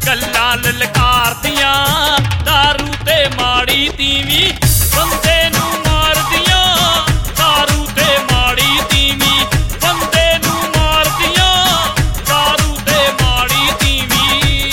ਗੱਲਾਂ ਲਲਕਾਰਦੀਆਂ ਦਾਰੂ ਤੇ ਮਾੜੀ ਤੀਵੀਂ ਬੰਦੇ ਨੂੰ ਮਾਰਦੀਆਂ ਦਾਰੂ ਤੇ ਮਾੜੀ ਤੀਵੀਂ ਬੰਦੇ ਨੂੰ ਮਾਰਦੀਆਂ ਦਾਰੂ ਤੇ ਮਾੜੀ ਤੀਵੀਂ।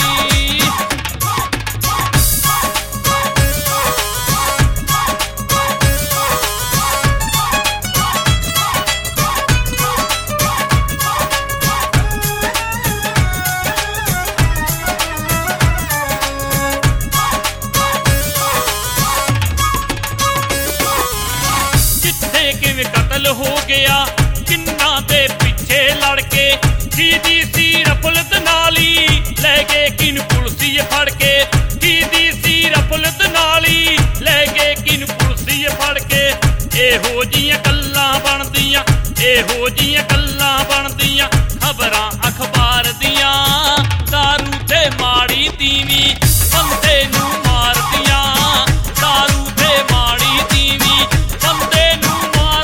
ਕਿਵੇਂ ਕਤਲ ਹੋ ਗਿਆ ਕਿੰਨਾ ਦੇ ਪਿੱਛੇ ਲੜ ਕੇ ਦੀਦੀ ਸੀ ਰਫਲਤ ਨਾਲੀ ਲੈ ਗਏ ਕਿਨ ਪੁਲਸੀ ਫੜ ਕੇ ਦੀਦੀ ਸੀ ਰਫਲਤ ਨਾਲੀ ਲੈ ਗਏ ਕਿਨ ਪੁਲਸੀ ਫੜ ਕੇ। ਇਹੋ ਜੀਆਂ ਗੱਲਾਂ ਬਣਦੀਆਂ ਇਹੋ ਜੀਆਂ ਗੱਲਾਂ ਬਣਦੀਆਂ ਖਬਰਾਂ ਅਖਬਾਰ ਦੀਆਂ ਦਾਰੂ ਤੇ ਮਾੜੀ ਤੀਵੀਂ ਬੰਦੇ ਨੂੰ ਮਾਰਦੀਆਂ ਦਾਰੂ ਤੇ ਮਾੜੀ ਤੀਵੀਂ ਬੰਦੇ ਨੂੰ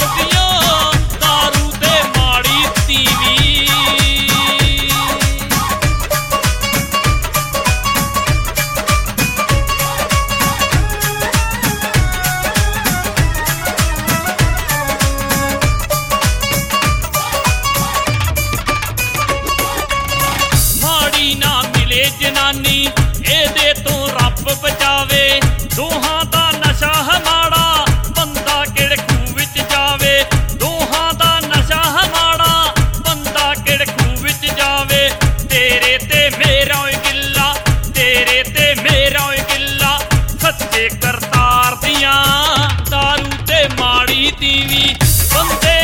ਦਾਰੂ ਤੇ ਮਾੜੀ ਤੀਵੀਂ। ਮਾੜੀ ਨਾ ਮਿਲੇ ਜਨਾਨੀ ਇਹਦੇ ਤੋਂ ਰੱਬ ਬਚਾਵੇ ਦੋਹਾਂ ਦਾ ਨਸ਼ਾ ਹਮਾੜਾ ਬੰਦਾ ਕਿਹੜੇ ਖੂਹ ਵਿੱਚ ਜਾਵੇ ਦੋਹਾਂ ਦਾ ਨਸ਼ਾ ਹਮਾੜਾ ਬੰਦਾ ਕਿਹੜੇ ਖੂਹ ਵਿੱਚ ਜਾਵੇ। ਤੇਰੇ ਤੇ ਮੇਰਾ ਓਏ ਗਿੱਲਾ ਤੇਰੇ ਤੇ ਮੇਰਾ ਓਏ ਗਿੱਲਾ ਸੱਚੇ ਕਰਤਾਰ ਦੀਆਂ ਦਾਰੂ ਤੇ ਮਾੜੀ ਤੀਵੀਂ ਬੰਦੇ